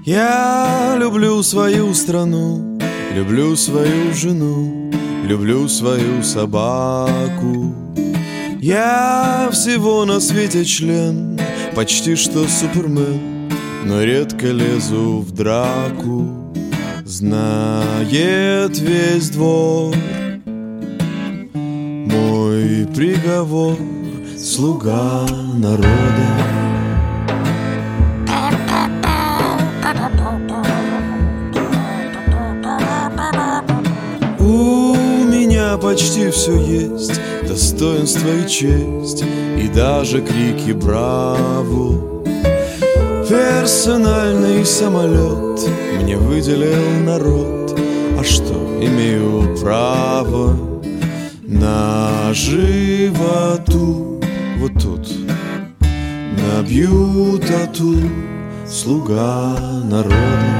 Я люблю свою страну, люблю свою жену, люблю свою собаку. Я всего на свете член, почти что супермен, но редко лезу в драку. Знает весь двор мой приговор, слуга народа. У меня почти все есть, достоинство и честь, и даже крики «Браво!». Персональный самолет мне выделил народ, а что, имею право на животу. Вот тут набью тату, слуга народа.